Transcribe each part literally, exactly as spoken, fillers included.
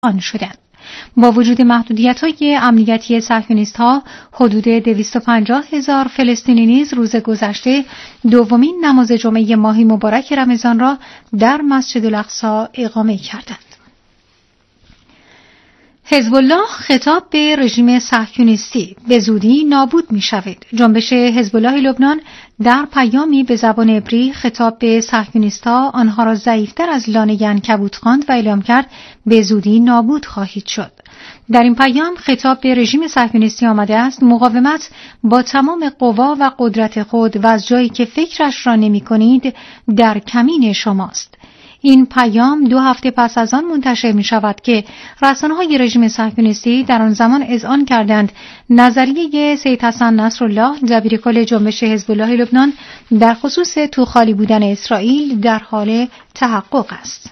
آن شدند. با وجود محدودیت‌های امنیتی صهیونیست‌ها، حدود دویست و پنجاه هزار فلسطینی نیز روز گذشته دومین نماز جمعه ماه مبارک رمضان را در مسجد الاقصی اقامه کردند. حزب الله خطاب به رژیم صهیونیستی: به زودی نابود می‌شوید. جنبش حزب الله لبنان در پیامی به زبان عبری خطاب به صهیونیست‌ها آنها را ضعیف‌تر از لانه عنکبوت خواند و اعلام کرد به زودی نابود خواهید شد. در این پیام خطاب به رژیم صهیونیستی آمده است مقاومت با تمام قوا و قدرت خود و از جایی که فکرش را نمی‌کنید در کمین شماست. این پیام دو هفته پس از آن منتشر می شود که رسانه‌های رژیم صهیونیستی در آن زمان اذعان کردند نظریه سید حسن نصرالله دبیرکل جنبش حزب الله لبنان در خصوص تو خالی بودن اسرائیل در حال تحقق است.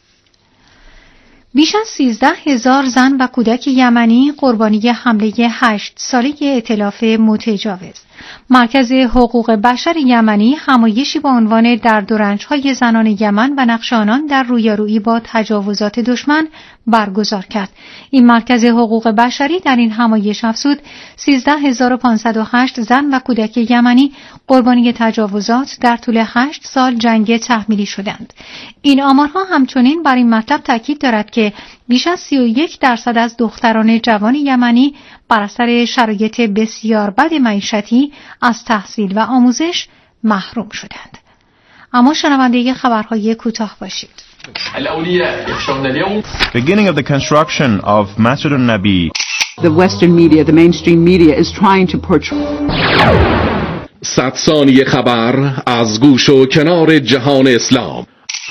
بیش از سیزده هزار زن و کودک یمنی قربانی حمله هشت ساله ائتلاف متجاوز. مرکز حقوق بشر یمنی همایشی با عنوان درد و رنج‌های زنان یمن و نقش آنان در رویارویی با تجاوزات دشمن برگزار کرد. این مرکز حقوق بشری در این همایش افزود سیزده هزار و پانصد و هشت زن و کودک یمنی قربانی تجاوزات در طول هشت سال جنگ تحمیلی شدند. این آمارها همچنین بر این مطلب تاکید دارد که بیش از سی و یک درصد از دختران جوان یمنی بر اثر شرایط بسیار بد معیشتی از تحصیل و آموزش محروم شدند. اما شنونده خبرهای کوتاه باشید. Beginning of the construction of Masjid al-Nabi. The Western media, the mainstream media is trying to portray. صد ثانیه خبر از گوش و کنار جهان اسلام.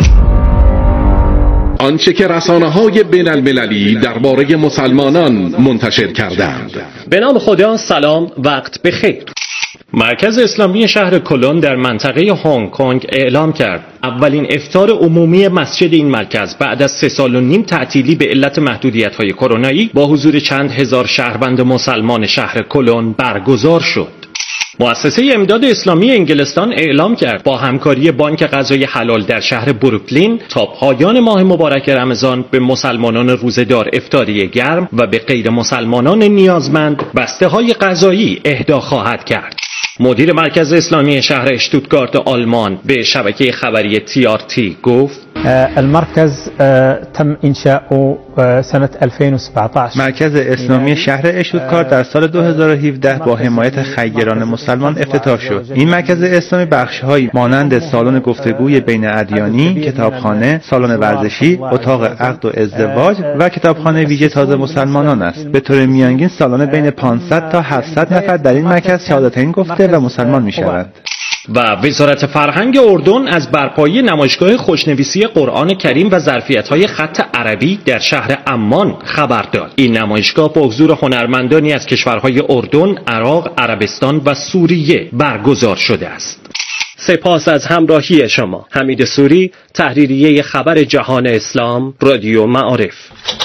آنچه که رسانه‌های بین المللی درباره مسلمانان منتشر کردند. به نام خدا، سلام، وقت بخیر. مرکز اسلامی شهر کلن در منطقه هنگ کنگ اعلام کرد اولین افطار عمومی مسجد این مرکز بعد از سه سال و نیم تعطیلی به علت محدودیت‌های کرونایی با حضور چند هزار شهروند مسلمان شهر کلن برگزار شد. مؤسسه امداد اسلامی انگلستان اعلام کرد با همکاری بانک غذای حلال در شهر بروکلین تا پایان ماه مبارک رمضان به مسلمانان روزه‌دار افطاری گرم و به غیر مسلمانان نیازمند بسته‌های غذایی اهدا خواهد کرد. مدیر مرکز اسلامی شهر اشتوتگارت آلمان به شبکه خبری تی آر تی گفت المركز تم إنشاؤه سنة ألفين وسبعطاشر. مرکز اسلامی شهر اشتوتگارت در سال دو هزار و هفده با حمایت خیران مسلمان افتتاح شد. این مرکز اسلامی بخش‌هایی مانند سالن گفتگوی بین ادیانی، کتابخانه، سالن ورزشی، اتاق عقد و ازدواج و کتابخانه ویژه تازه مسلمانان است. به طور میانگین سالن بین پانصد تا هفتصد نفر در این مرکز شهادتین گفته و مسلمان می‌شوند. و وزارت فرهنگ اردن از برپایی نمایشگاه خوشنویسی قرآن کریم و ظرفیت‌های خط عربی در شهر عمان خبر داد. این نمایشگاه با حضور هنرمندانی از کشورهای اردن، عراق، عربستان و سوریه برگزار شده است. سپاس از همراهی شما. حمید سوری، تحریریه خبر جهان اسلام، رادیو معارف.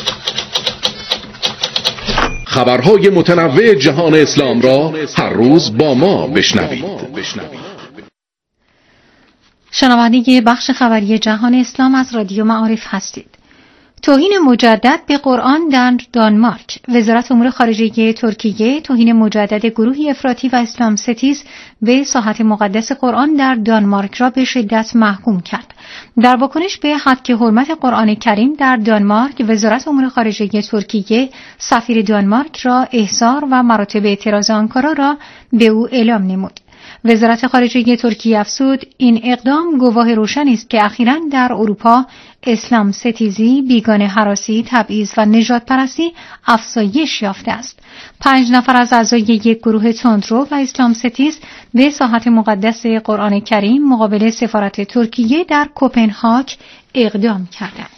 خبرهای متنوع جهان اسلام را هر روز با ما بشنوید. شنونده بخش خبری جهان اسلام از رادیو معارف هستید. توهین مجدد به قرآن در دانمارک. وزارت امور خارجه ترکیه توهین مجدد گروهی افراطی و اسلام ستیز به ساحت مقدس قرآن در دانمارک را به شدت محکوم کرد. در واکنش به حق حرمت قرآن کریم در دانمارک، وزارت امور خارجه ترکیه سفیر دانمارک را احضار و مراتب اعتراض آنکارا را به او اعلام نمود. وزارت خارجه ترکیه افزود این اقدام گواه روشنی است که اخیراً در اروپا اسلام ستیزی، بیگانه هراسی، تبعیض و نژاد پرستی افزایش یافته است. پنج نفر از اعضای یک گروه تندرو و اسلام ستیز به ساحت مقدس قرآن کریم مقابل سفارت ترکیه در کوپنهاگ اقدام کردند.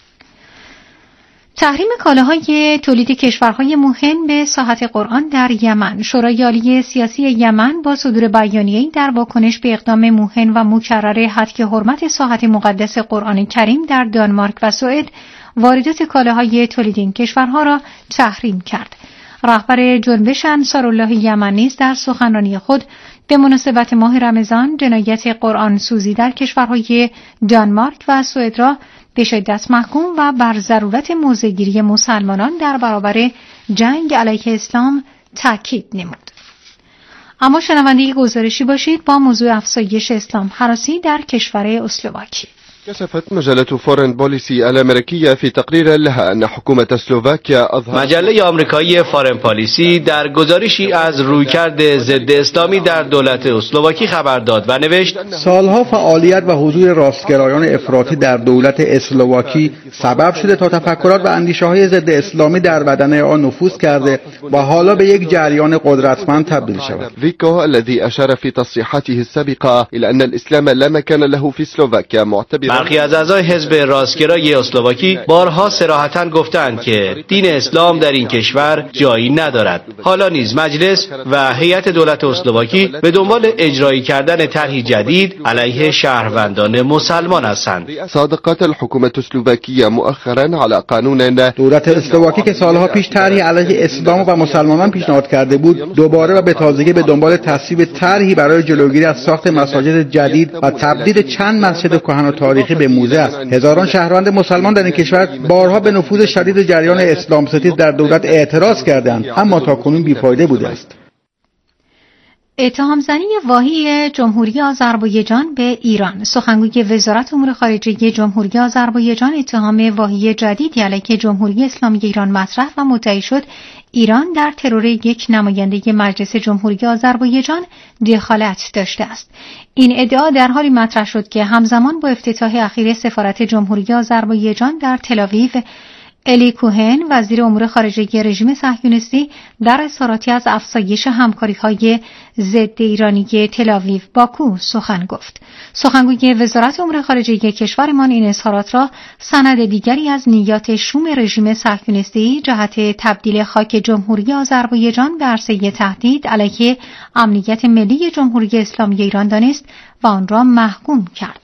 تحریم کالاهای تولید کشورهای مهم به ساحت قرآن در یمن. شورای عالی سیاسی یمن با صدور بیانیه‌ای در واکنش به اقدام موهن و مکرر حد حرمت ساحت مقدس قرآن کریم در دانمارک و سوئد واردات کالاهای تولید این کشورها را تحریم کرد. رهبر جنبش انصارالله یمن نیز در سخنرانی خود به مناسبت ماه رمضان جنایت قرآن سوزی در کشورهای دانمارک و سوئد را به شدت محکوم و بر ضرورت موضع‌گیری مسلمانان در برابر جنگ علیه اسلام تاکید نمود. اما شنونده گزارشی باشید با موضوع افزایش اسلام هراسی در کشور اسلوواکی. كشفت مجلة فورن بوليسي الأمريكية في تقرير لها أن حكومة اسلوواکیا أظهر مجله آمریکایی فارن پالیسی در گزارشی از رویکرد ضد اسلامی در دولت اسلوواکی خبر داد و نوشت سالها فعالیت و حضور راستگرایان افراطی در دولت اسلوواکی سبب شده تا تفکرات و اندیشه‌های ضد اسلامی در بدن آن نفوذ کرده و حالا به یک جریان قدرتمند تبدیل شود. ویکو الذي أشار في تصريحاته السابقة إلى أن الإسلام لا مكان له في اسلوواکیا معتبرا برخی از اعضای حزب راستگرای اسلوواکی بارها صراحتاً گفتند که دین اسلام در این کشور جایی ندارد. حالا نیز مجلس و هیئت دولت اسلوواکی به دنبال اجرایی کردن طرحی جدید علیه شهروندان مسلمان هستند. صادقات الحکومت اسلوواکیه مؤخراً علی قانون دولت اسلوواکی که سالها پیش طرحی علیه اسلام و مسلمانان پیشنهاد کرده بود، دوباره و به تازگی به دنبال تصویب طرحی برای جلوگیری از ساخت مساجد جدید و تبدیل چند مسجد کهن و تاریخی به موزه است. هزاران شهروند مسلمان در این کشور بارها به نفوذ شدید جریان اسلام ستیز در دولت اعتراض کردند، اما تاکنون بیفایده بوده است. اتهام زنی واهی جمهوری آذربایجان به ایران. سخنگوی وزارت امور خارجه جمهوری آذربایجان اتهام واهی جدیدی علیه جمهوری اسلامی ایران مطرح و مدعی شد ایران در ترور یک نماینده مجلس جمهوری آذربایجان دخالت داشته است. این ادعا در حالی مطرح شد که همزمان با افتتاح اخیر سفارت جمهوری آذربایجان در تل‌آویو، الی کوهن وزیر امور خارجه رژیم صهیونیستی در اظهاراتی از افزایش همکاری‌های ضد ایرانی تل‌آویو باکو سخن گفت. سخنگوی وزارت امور خارجه کشورمان این اظهارات را سند دیگری از نیات شوم رژیم صهیونیستی جهت تبدیل خاک جمهوری آذربایجان به عرصه تهدید علیه امنیت ملی جمهوری اسلامی ایران دانست و آن را محکوم کرد.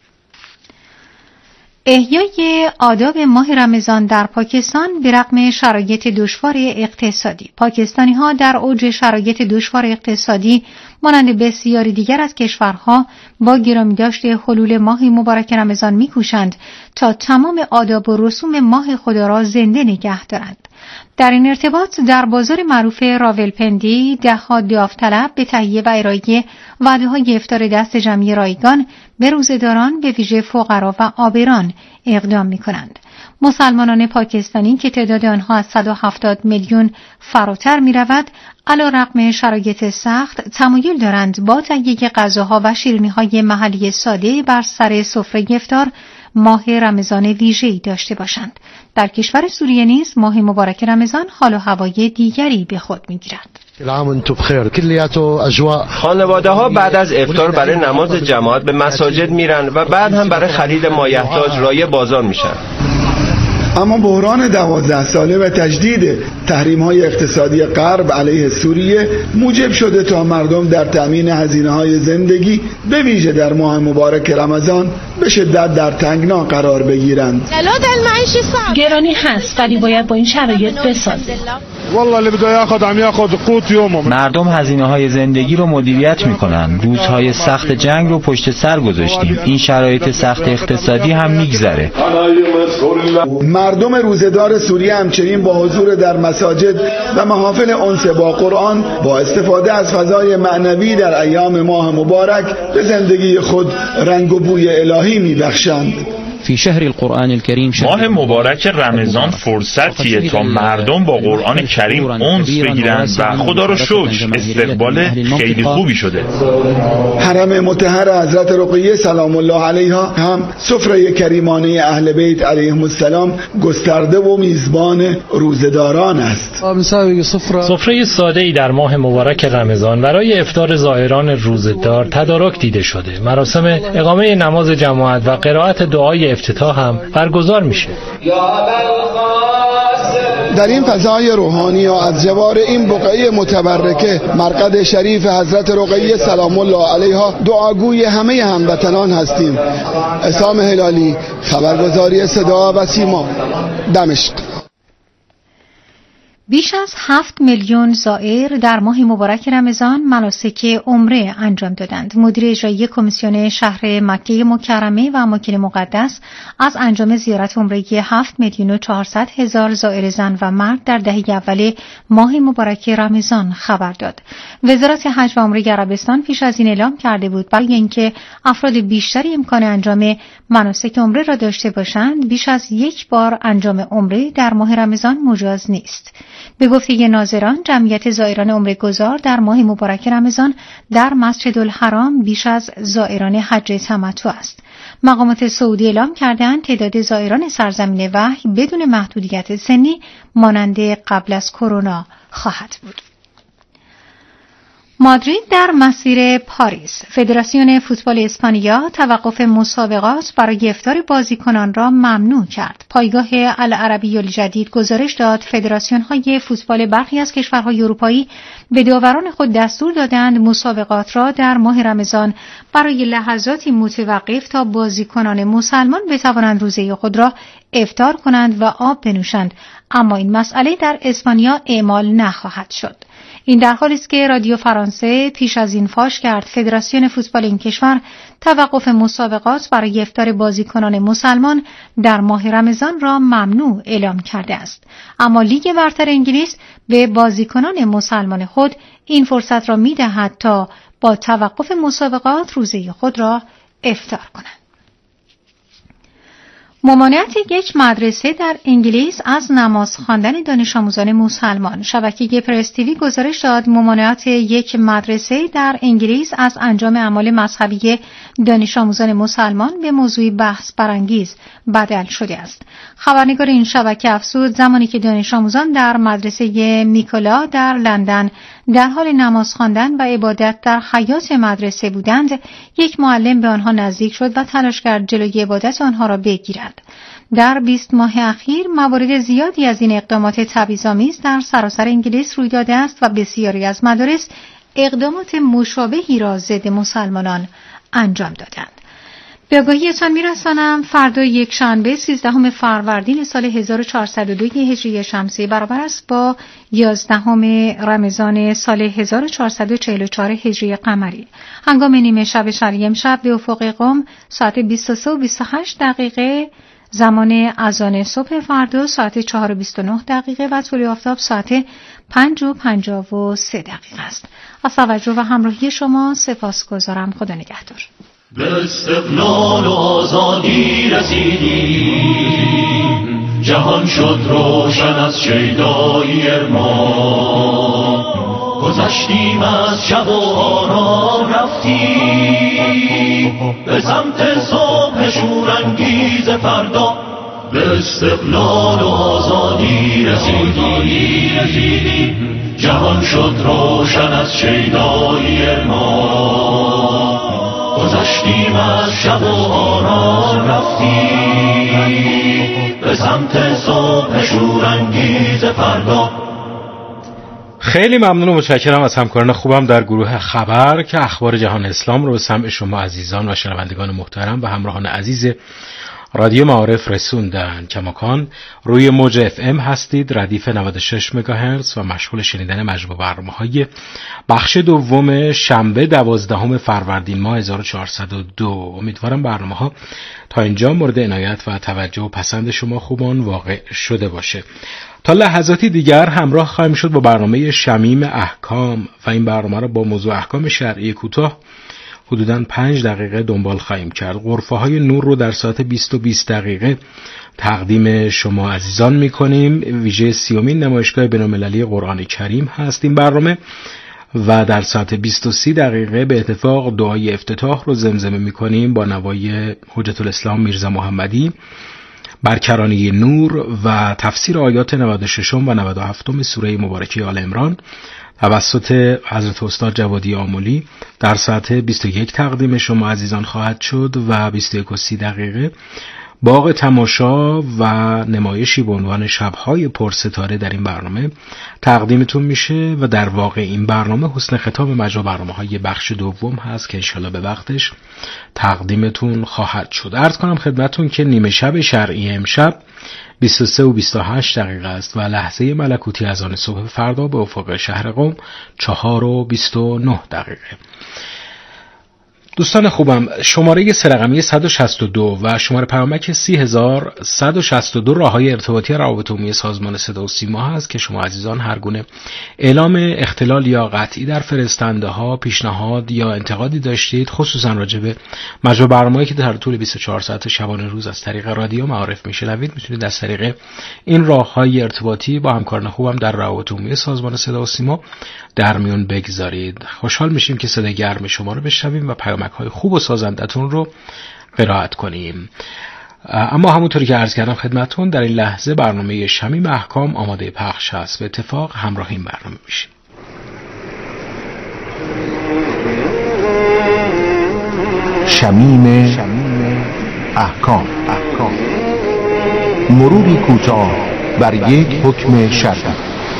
احیای آداب ماه رمضان در پاکستان به رغم شرایط دشوار اقتصادی. پاکستانی ها در اوج شرایط دشوار اقتصادی مانند بسیاری دیگر از کشورها با گرامی داشته حلول ماه مبارک رمضان می‌کوشند تا تمام آداب و رسوم ماه خدا را زنده نگه دارند. در این ارتباط در بازار معروف راولپندی ده‌ها داوطلب به تهیه و ارائه وعده‌های افطار دست جمعی رایگان به روزه‌داران به ویژه فقرا و عابران اقدام می‌کنند. مسلمانان پاکستانی که تعداد آنها از صد و هفتاد میلیون فراتر می‌رود، علی‌رغم شرایط سخت تمایل دارند با تهیه غذاها و شیرینی‌های محلی ساده بر سر سفره افطار ماه رمضان ویژه‌ای داشته باشند. در کشور سوریه نیز ماه مبارک رمضان حال و هوای دیگری به خود می‌گیرد. خانواده ها بعد از افطار برای نماز جماعت به مساجد میرن و بعد هم برای خرید مایحتاج رای بازار میشن. اما بحران دوازده ساله و تجدید تحریم‌های اقتصادی غرب علیه سوریه موجب شده تا مردم در تأمین هزینه‌های زندگی به ویژه در ماه مبارک رمضان به شدت در تنگنا قرار بگیرند. گرانی هست ولی باید با این شرایط بسازیم. مردم هزینه‌های زندگی رو مدیریت می‌کنن. روزهای سخت جنگ رو پشت سر گذاشتیم. این شرایط سخت اقتصادی هم می‌گذره. مردم روزه‌دار سوریه همچنین با حضور در مساجد و محافل انس با قرآن با استفاده از فضای معنوی در ایام ماه مبارک به زندگی خود رنگ و بوی الهی می‌بخشند. فی شهر القرآن الکریم ماه مبارک رمضان فرصتیه تا مردم با قرآن کریم انس بگیرند و خدا رو شکر استقبال خیلی خوبی شده. حرم مطهر حضرت رقیه سلام الله علیها هم سفره کریمانه اهل بیت علیهم السلام گسترده و میزبان روزه‌داران است. سفره ساده‌ای در ماه مبارک رمضان برای افطار زائران روزه‌دار تدارک دیده شده. مراسم اقامه نماز جماعت و قرائت دعای افتتاح هم برگزار میشه. در این فضای روحانی و از جوار این بقعه متبرکه مرقد شریف حضرت رقیه سلام الله علیها دعاگوی همه هموطنان هستیم. عصام هلالی، خبرگزاری صدا و سیما، دمشق. بیش از هفت میلیون زائر در ماه مبارک رمضان مناسک عمره انجام دادند. مدیر اجرایی کمیسیون شهر مکه مکرمه و اماکن مقدس از انجام زیارت عمره هفت میلیون و چهارصد هزار زائر زن و مرد در دهه اول ماه مبارک رمضان خبر داد. وزارت حج و عمره عربستان پیش از این اعلام کرده بود برای اینکه افراد بیشتری امکان انجام مناسک عمره را داشته باشند، بیش از یک بار انجام عمره در ماه رمضان مجاز نیست. به گفته ناظران، جمعیت زائران عمره گذار در ماه مبارک رمضان در مسجد الحرام بیش از زائران حج تمتع است. مقامات سعودی اعلام کردند تعداد زائران سرزمین وحی بدون محدودیت سنی مانند قبل از کرونا خواهد بود. مادرید در مسیر پاریس. فدراسیون فوتبال اسپانیا توقف مسابقات برای افطار بازیکنان را ممنوع کرد. پایگاه العربی الجدید گزارش داد فدراسیون‌های فوتبال برخی از کشورهای اروپایی به داوران خود دستور دادند مسابقات را در ماه رمضان برای لحظاتی متوقف تا بازیکنان مسلمان بتوانند روزه خود را افطار کنند و آب بنوشند، اما این مسئله در اسپانیا اعمال نخواهد شد. این در حالی است که رادیو فرانسه پیش از این فاش کرد فدراسیون فوتبال این کشور توقف مسابقات برای افطار بازیکنان مسلمان در ماه رمضان را ممنوع اعلام کرده است، اما لیگ برتر انگلیس به بازیکنان مسلمان خود این فرصت را می‌دهد تا با توقف مسابقات روزه خود را افطار کنند. ممانعت یک مدرسه در انگلیس از نماز خواندن دانش آموزان مسلمان. شبکه پرس تیوی گزارش داد ممانعت یک مدرسه در انگلیس از انجام اعمال مذهبی دانش آموزان مسلمان به موضوع بحث برانگیز بدل شده است. خبرنگار این شبکه افزود زمانی که دانش آموزان در مدرسه میکولا در لندن در حال نماز خواندن و عبادت در حیاط مدرسه بودند، یک معلم به آنها نزدیک شد و تلاش کرد جلوی عبادت آنها را بگیرد. در بیست ماه اخیر موارد زیادی از این اقدامات تبعیض‌آمیز در سراسر انگلیس روی داده است و بسیاری از مدارس اقدامات مشابهی را ضد مسلمانان انجام دادند. به آگاهیتان می‌رسانم فردا یک شنبه سیزدهم فروردین سال هزار و چهارصد و دو هجری شمسی برابر است با یازدهم رمضان سال هزار و چهارصد و چهل و چهار هجری قمری. هنگام نیمه شب شرعی امشب به افق قم ساعت بیست و سه و بیست و هشت دقیقه، زمان اذان صبح فردا ساعت چهار و بیست و نه دقیقه و طلوع آفتاب ساعت پنج و پنجاه و سه دقیقه است. از توجه و همراهی شما سپاسگزارم. خدا نگهدار. به استقلال و آزادی رسیدیم، جهان شد روشن از شیدایی ارمان، گذشتیم از شب و آرام رفتیم به سمت صبح شورانگیز فردا. به استقلال و آزادی رسیدیم، جهان شد روشن از شیدایی ارمان، گذشتیم از شب و آرام رفتیم به سمت صبح شورانگیز فردا. خیلی ممنون و متشکرم از همکاران خوبم در گروه خبر که اخبار جهان اسلام رو به سمع شما عزیزان و شنوندگان محترم و همراهان عزیز رادیو معارف رسوندن. کماکان روی موج اف ام هستید، ردیف نود و شش مگاهرتز و مشغول شنیدن مجموع برنامه‌های بخش دوم شنبه دوازدهم فروردین ماه هزار و چهارصد و دو. امیدوارم برنامه‌ها تا اینجا مورد عنایت و توجه و پسند شما خوبان واقع شده باشه. تا لحظاتی دیگر همراه خواهیم شد با برنامه شمیم احکام و این برنامه را با موضوع احکام شرعی کوتاه حدوداً پنج دقیقه دنبال خواهیم کرد. غرفه های نور رو در ساعت بیست و بیست دقیقه تقدیم شما عزیزان میکنیم. ویژه سیومین نمایشگاه بین‌المللی قرآن کریم هست این برنامه و در ساعت بیست و سی دقیقه به اتفاق دعای افتتاح رو زمزمه میکنیم با نوای حجت الاسلام میرزا محمدی بر کرانه نور و تفسیر آیات نود و شش و نود و هفت سوره مبارکه آل عمران توسط حضرت استاد جوادی آملی در ساعت بیست و یک تقدیم شما عزیزان خواهد شد و بیست و یک و سی دقیقه باغ تماشا و نمایشی به عنوان شب‌های پرستاره در این برنامه تقدیمتون میشه و در واقع این برنامه حسن ختام مجموع برنامه‌های بخش دوم هست که انشالله به وقتش تقدیمتون خواهد شد. عرض کنم خدمتون که نیمه شب شرعی امشب بیست و سه و بیست و هشت دقیقه است و لحظه ملکوتی از آن صبح فردا به افق شهر قم چهار و بیست و نه دقیقه. دوستان خوبم، شماره سرقمی صد و شصت و دو و شماره پیامک سی هزار و صد و شصت و دو راههای ارتباطی روابط عمومی سازمان صدا و سیما هست که شما عزیزان هر گونه اعلام اختلال یا قطعی در فرستنده ها، پیشنهاد یا انتقادی داشتید، خصوصا راجع به مجموع برنامه‌ای که در طول بیست و چهار ساعت شبانه روز از طریق رادیو معارف میشنوید، میتونید از طریق این راههای ارتباطی با همکاران خوبم در روابط عمومی سازمان صدا و سیما در میون بگذارید. خوشحال میشیم که صدای گرم شما رو بشنویم و پیامک‌های خوب و سازندتون رو قرائت کنیم. اما همونطوری که عرض کردم خدمتون، در این لحظه برنامه شمیم احکام آماده پخش هست. به اتفاق همراه این برنامه میشیم. شمیم احکام احکام مروری کوتاه بر یک حکم شرعی.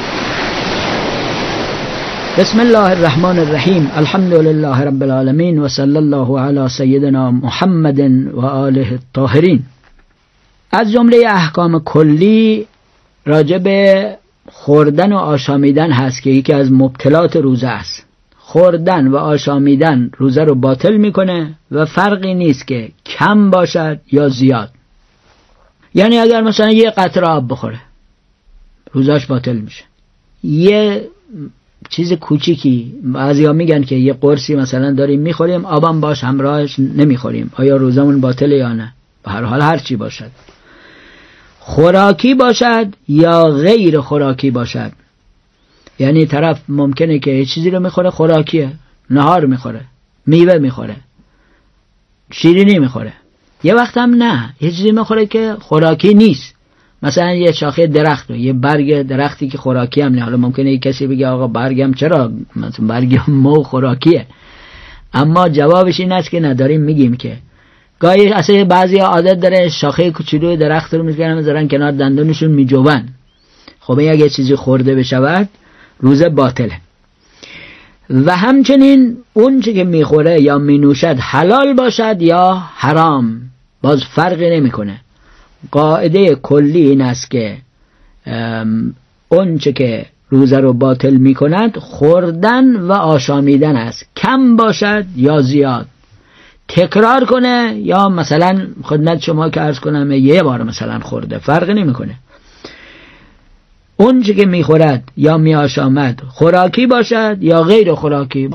بسم الله الرحمن الرحیم. الحمد لله رب العالمین و صلی الله علی سیدنا محمد و آله الطاهرین. از جمله احکام کلی راجع به خوردن و آشامیدن هست که یکی از مبطلات روزه است. خوردن و آشامیدن روزه رو باطل میکنه و فرقی نیست که کم باشد یا زیاد. یعنی اگر مثلا یه قطره آب بخوره روزهش باطل میشه. یه چیز کوچیکی، بعضیا میگن که یه قرصی مثلا داریم میخوریم آبم باش همراهش نمیخوریم، آیا روزمون باطله یا نه؟ به هر حال هر چی باشد، خوراکی باشد یا غیر خوراکی باشد. یعنی طرف ممکنه که یه چیزی رو میخوره خوراکیه، نهار میخوره، میوه میخوره، شیرینی میخوره، یه وقت هم نه، یه چیزی میخوره که خوراکی نیست، مثلا یه شاخه درخت و یه برگ درختی که خوراکی هم نه. حالا ممکنه یه کسی بگه آقا برگم چرا، مثلا برگ مو خوراکیه، اما جوابش این است که نداریم. میگیم که گاهی اصلا بعضی عادت داره شاخه کوچولوی درخت رو میگیرن میذارن کنار دندونشون میجوبن. خب اگه یه چیزی خورده بشود روزه باطله. و همچنین اون چی که میخوره یا مینوشد حلال باشد یا حرام، باز فرقی نمیکنه. قاعده کلی این است که اون چه که روزه رو باطل می کند خوردن و آشامیدن است، کم باشد یا زیاد، تکرار کنه یا مثلا خدمت شما که عرض کنم یه بار مثلا خورده، فرق نمی کنه. اون چه که می خورد یا می آشامد خوراکی باشد یا غیر خوراکی.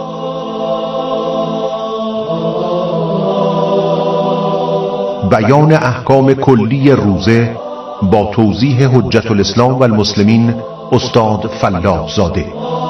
بیان احکام کلی روزه با توضیح حجت الاسلام و المسلمین استاد فلاح زاده.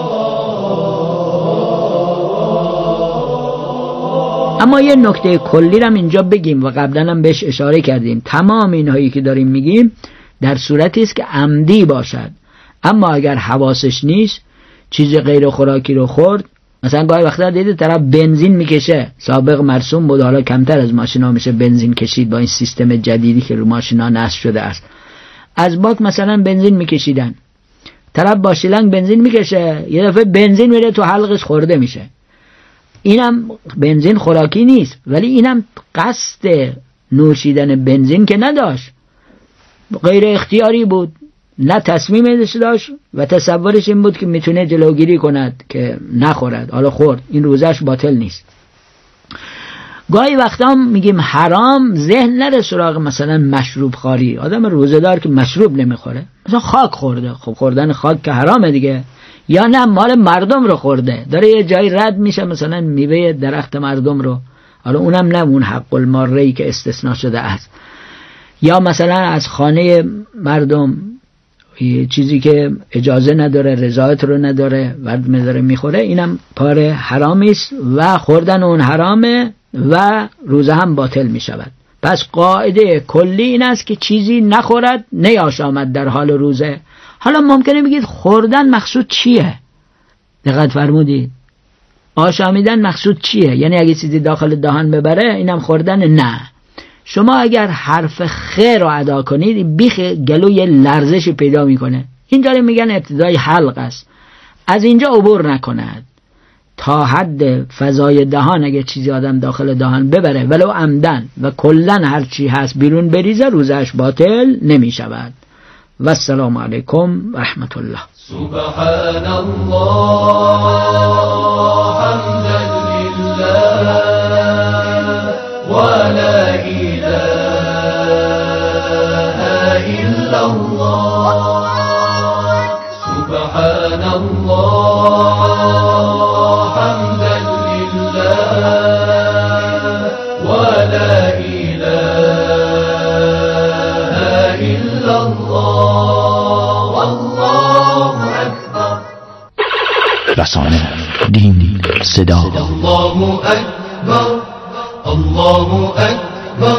اما یه نکته کلی رو اینجا بگیم و قبلا هم بهش اشاره کردیم. تمام اینهایی که داریم میگیم در صورتی است که عمدی باشد، اما اگر حواسش نیست چیز غیر خوراکی رو خورد، مثلا گاهی وقتا دیدید طرف بنزین میکشه، سابق مرسوم بود، حالا کمتر از ماشینا میشه بنزین کشید با این سیستم جدیدی که رو ماشینا نصب شده است. از باک مثلا بنزین میکشیدن، طرف با شیلنگ بنزین میکشه، یه دفعه بنزین میره تو حلقش خورده میشه. اینم بنزین خوراکی نیست، ولی اینم قصد نوشیدن بنزین که نداشت، غیر اختیاری بود، نه تصمیمش داشت و تصورش این بود که میتونه جلوگیری کند که نخورد، حالا خورد، این روزش باطل نیست. گاهی وقتا میگیم حرام، ذهن نره سراغ مثلا مشروب خواری. آدم روزه‌دار که مشروب نمیخوره، مثلا خاک خورده، خب خوردن خاک که حرامه دیگه، یا نه مال مردم رو خورده، داره یه جایی رد میشه مثلا میوه درخت مردم رو، حالا اونم نه اون حق الماره‌ای که استثناء شده است، یا مثلا از خانه مردم چیزی که اجازه نداره، رضایت رو نداره، ورد میذاره میخوره، اینم کار حرامی است و خوردن اون حرامه و روزه هم باطل میشود. پس قاعده کلی این است که چیزی نخورد نیاشامد در حال روزه. حالا ممکنه بگید خوردن مقصود چیه؟ دقت فرمودید؟ آشامیدن مقصود چیه؟ یعنی اگه چیزی داخل دهان ببره اینم خوردن؟ نه، شما اگر حرف خ را ادا کنید بیخ گلوی لرزش پیدا میکنه. این داره میگن ابتدای حلق است. از اینجا عبور نکند تا حد فضای دهان، اگه چیزی آدم داخل دهان ببره ولو عمدن و کلن هر چی هست بیرون بریزه، روزش باطل نمی شود. و السلام علیکم و رحمت الله. سبحان الله حمدا لله و لا اله الا الله. سبحان الله حمدا لله و لا اله الا الله. والله اکبر. رسانه، دین، صدا. الله اکبر. الله اکبر.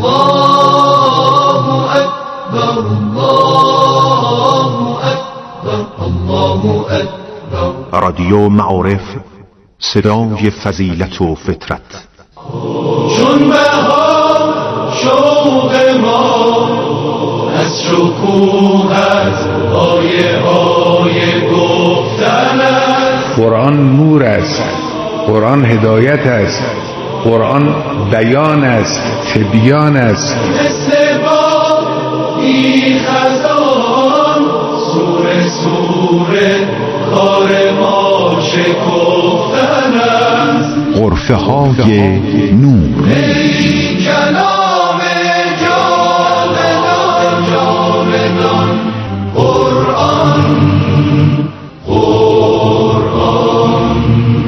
الله اکبر. الله اکبر. الله اکبر. رادیو معارف، صدای فضیلت و فطرت. چون بهار شوق ما از شکوهت آیه های گفتن است. قرآن نور است، قرآن هدایت است، قرآن بیان است، تبیان است. مثل باد بی خزان سوره سوره کار ما شکفتن است. غرفه های نور. ای کلام جاودان جاودان قرآن قرآن.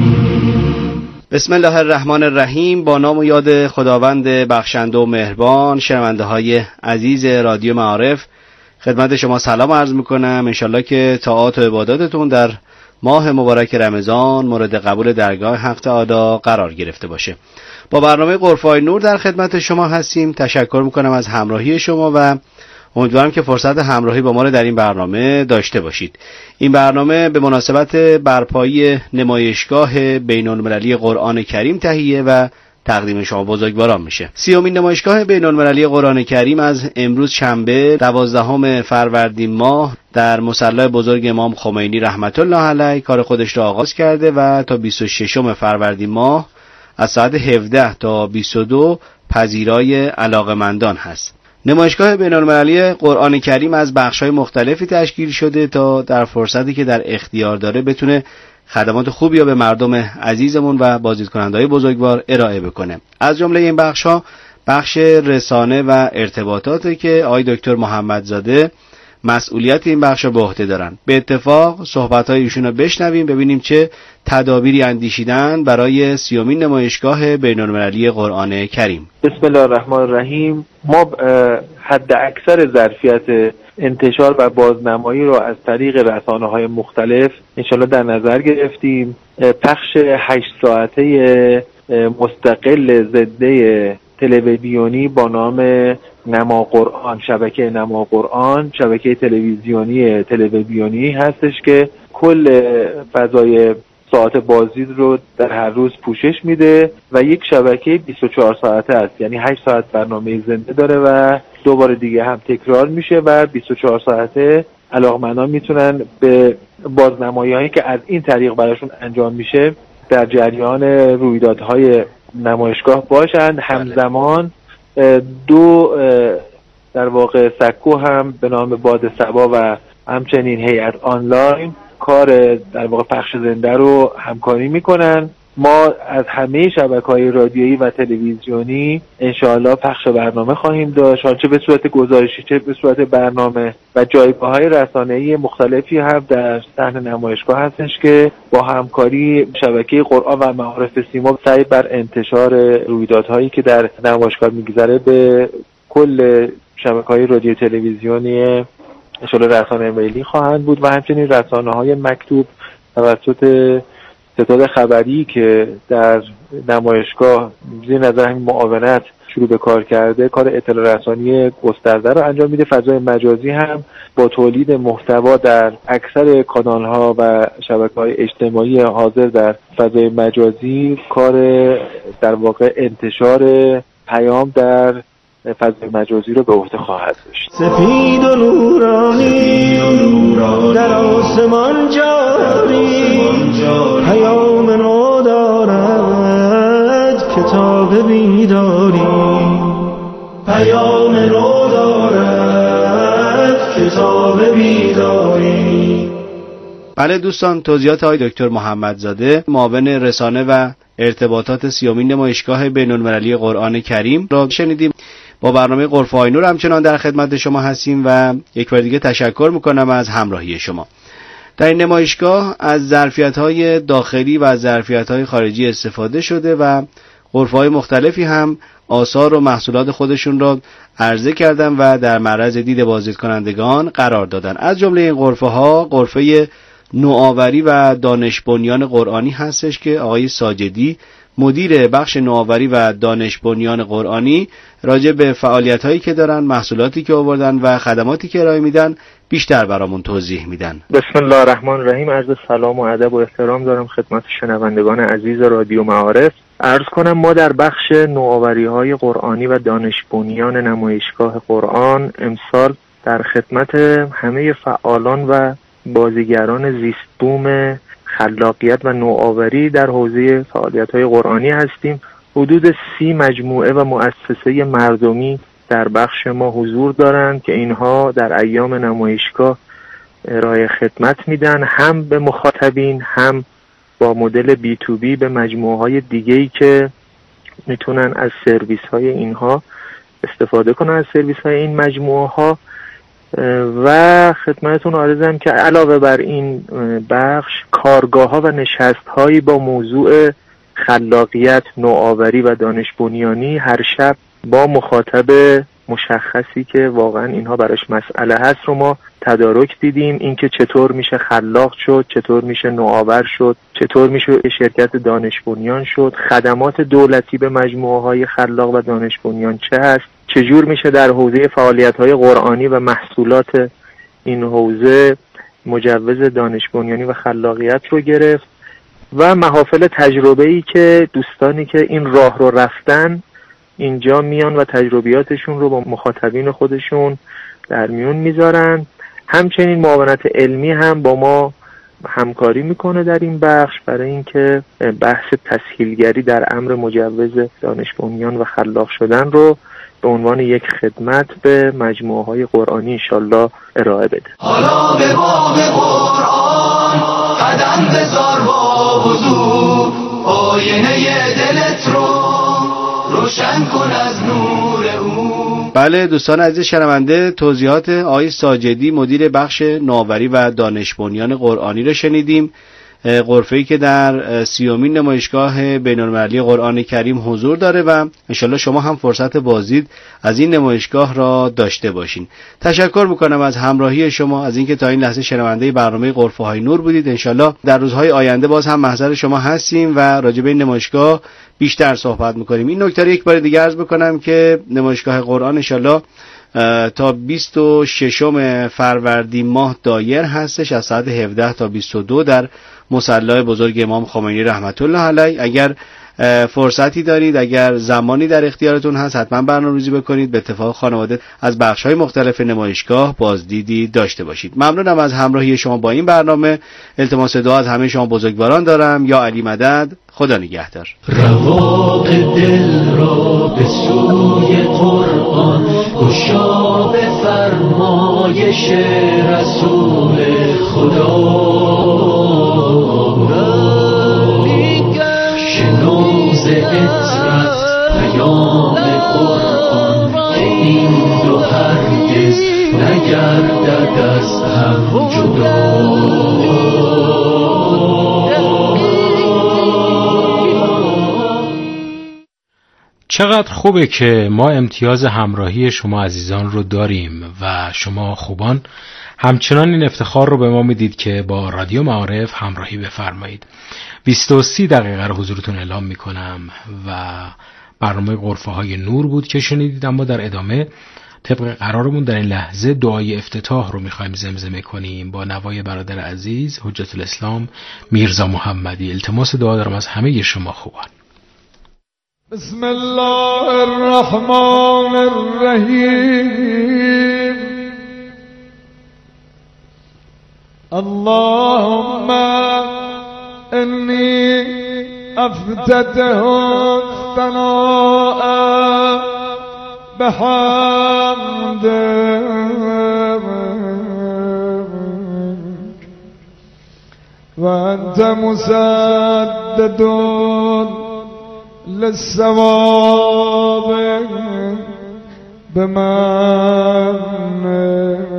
بسم الله الرحمن الرحیم. با نام و یاد خداوند بخشنده و مهربان. شنونده های عزیز رادیو معارف، خدمت شما سلام عرض میکنم. انشالله که طاعات و عباداتتون در ماه مبارک رمضان مورد قبول درگاه حق تعالی قرار گرفته باشه. با برنامه غرفه‌های نور در خدمت شما هستیم. تشکر میکنم از همراهی شما و امیدوارم که فرصت همراهی با ما رو در این برنامه داشته باشید. این برنامه به مناسبت برپایی نمایشگاه بین‌المللی قرآن کریم تهیه و تقدیم شما بزرگواران میشه. سیومین نمایشگاه بین‌المللی قرآن کریم از امروز شنبه دوازدهم فروردین ماه در مصلی بزرگ امام خمینی رحمت الله علیه کار خودش را آغاز کرده و تا بیست و ششم فروردین ماه از ساعت هفده تا بیست و دو پذیرای علاقمندان هست. نمایشگاه بین‌المللی قرآن کریم از بخش‌های مختلفی تشکیل شده تا در فرصتی که در اختیار داره بتونه خدمات خوبی رو به مردم عزیزمون و بازدیدکننده‌های بزرگوار ارائه بکنه. از جمله این بخش‌ها بخش رسانه و ارتباطاتی که آقای دکتر محمدزاده مسئولیت این بخش رو به عهده دارن. به اتفاق صحبت‌های ایشون رو بشنویم، ببینیم چه تدابیری اندیشیدن برای سیومین نمایشگاه بین‌المللی قرآن کریم. بسم الله الرحمن الرحیم. ما حد اکثر ظرفیت انتشار و بازنمایی رو از طریق رسانه‌های مختلف انشالله در نظر گرفتیم. پخش هشت ساعته مستقل ضده تلویزیونی با نام نما قرآن، شبکه نما قرآن، شبکه تلویزیونی تلویزیونی هستش که کل فضای ساعت بازدید رو در هر روز پوشش میده و یک شبکه بیست و چهار ساعته است، یعنی هشت ساعت برنامه زنده داره و دو بار دیگه هم تکرار میشه و بیست و چهار ساعته علاقمندان میتونن به بازنمایی‌هایی که از این طریق براشون انجام میشه در جریان رویدادهای نمایشگاه باشند. همزمان دو در واقع سکو هم به نام باد صبا و همچنین هیئت آنلاین کار در واقع پخش زنده رو همکاری میکنن. ما از همه شبکه‌های رادیویی و تلویزیونی انشاءالله پخش برنامه خواهیم داشت، چه به صورت گزارشی چه به صورت برنامه، و جایگاه‌های رسانه‌ای مختلفی هم در صحن نمایشگاه هستش که با همکاری شبکه قرآن و معارف سیما سعی بر انتشار رویدادهایی که در نمایشگاه میگذره به کل شبکه‌های رادیو تلویزیونی انشاءالله رسانه ملی خواهند بود و همچنین رسانه‌های مکتوب توسط ستاد خبری که در نمایشگاه زیر نظر همین معاونت شروع به کار کرده، کار اطلاع رسانی گسترده رو انجام میده. فضای مجازی هم با تولید محتوا در اکثر کانال‌ها و شبکه‌های اجتماعی حاضر در فضای مجازی کار در واقع انتشار پیام در فضای مجازی رو به عهده خواهد داشت. سپید و نورانی در آسمان جاری، پیام نو دارد کتاب بیداری، پیام نو دارد کتاب بیداری. بله دوستان، توضیحات آقای دکتر محمدزاده معاون رسانه و ارتباطات سیومین نمایشگاه بین‌المللی قرآن کریم را شنیدیم. با برنامه غرفه‌های نور همچنان در خدمت شما هستیم و یک بار دیگه تشکر میکنم از همراهی شما. در این نمایشگاه از ظرفیت‌های داخلی و از ظرفیت‌های خارجی استفاده شده و غرفه‌های مختلفی هم آثار و محصولات خودشون را عرضه کردن و در معرض دید بازدیدکنندگان قرار دادن. از جمله این غرفه‌ها غرفه نوآوری و دانش بنیان قرآنی هستش که آقای ساجدی مدیر بخش نوآوری و دانش بنیان قرآنی راجع به فعالیت‌هایی که دارن، محصولاتی که آوردن و خدماتی که ارائه میدن بیشتر برامون توضیح میدن. بسم الله الرحمن الرحیم. عرض سلام و ادب و احترام دارم خدمت شنوندگان عزیز رادیو معارف. عرض کنم ما در بخش نوآوری‌های قرآنی و دانش بنیان نمایشگاه قرآن امسال در خدمت همه فعالان و بازیگران زیست بوم خلاقیت و نوآوری در حوزه فعالیت‌های قرآنی هستیم. حدود سی مجموعه و مؤسسه مردمی در بخش ما حضور دارند که اینها در ایام نمایشگاه ارائه خدمت میدن، هم به مخاطبین هم با مدل بی تو بی به مجموعه‌های دیگه‌ای که میتونن از سرویس‌های اینها استفاده کنن، از سرویس‌های این مجموعه‌ها. و خدمتتون عرضم که علاوه بر این بخش کارگاه‌ها و نشست‌هایی با موضوع خلاقیت، نوآوری و دانش بنیانی هر شب با مخاطب مشخصی که واقعا اینها براش مسئله هست رو ما تدارک دیدیم. اینکه چطور میشه خلاق شد، چطور میشه نوآور شد، چطور میشه شرکت دانش بنیان شد، خدمات دولتی به مجموعه‌های خلاق و دانش بنیان چه هست، چجور میشه در حوزه فعالیت‌های قرآنی و محصولات این حوزه مجوز دانش بنیانی و خلاقیت رو گرفت و محافل تجربه‌ای که دوستانی که این راه رو رفتن اینجا میان و تجربیاتشون رو با مخاطبین خودشون در میون میذارن. همچنین معاونت علمی هم با ما همکاری میکنه در این بخش برای اینکه بحث تسهیلگری در امر مجوز دانش بنیان و خلاق شدن رو به عنوان یک خدمت به مجموعه های قرآنی انشالله ارائه بده. حالا به باب قرآن قدم بذار با وضوح، آینه دلت رو روشن کن از نور او. بله دوستان عزیز شنونده، توضیحات آقای ساجدی مدیر بخش نوآوری و دانش بنیان قرآنی رو شنیدیم. غرفه‌ای که در سیومین نمایشگاه بین‌المللی قرآن کریم حضور داره و انشالله شما هم فرصت بازدید از این نمایشگاه را داشته باشین. تشکر میکنم از همراهی شما، از اینکه تا این لحظه شنونده برنامه غرفه‌های نور بودید. انشالله در روزهای آینده باز هم محضر شما هستیم و راجع به این نمایشگاه بیشتر صحبت میکنیم. این نکته رو یک بار دیگه عرض بکنم که نمایشگاه قرآن انشالله تا بیست و ششم فروردین ماه دایر هستش، از ساعت هفده تا بیست و دو در مصلی بزرگ امام خمینی رحمت الله علیه. اگر فرصتی دارید، اگر زمانی در اختیارتون هست، حتما برنامه‌ریزی بکنید. به اتفاق خانواده از بخش‌های مختلف نمایشگاه بازدیدی داشته باشید. ممنونم از همراهی شما با این برنامه. التماس دعا از همه شما بزرگواران دارم. یا علی مدد. خدا نگهدار. رواق دل را به سوی قرآن گشا به فرمایش رسول خدا. شنوز عطرت پیام قرآن که این دو هرگز نگردد از هم جدا. چقدر خوبه که ما امتیاز همراهی شما عزیزان رو داریم و شما خوبان همچنان این افتخار رو به ما میدید که با رادیو معارف همراهی بفرمایید. بیست و سه دقیقه رو حضورتون اعلام میکنم و برنامه غرفه‌های نور بود که شنیدید. اما در ادامه طبق قرارمون در این لحظه دعای افتتاح رو میخوایم زمزمه کنیم با نوای برادر عزیز حجت الاسلام میرزا محمدی. التماس دعا دارم از همه شما خوبان. بسم الله الرحمن الرحيم اللهم إني أفتته الثناء بحمدك وأنت مسدد للصواب بمنك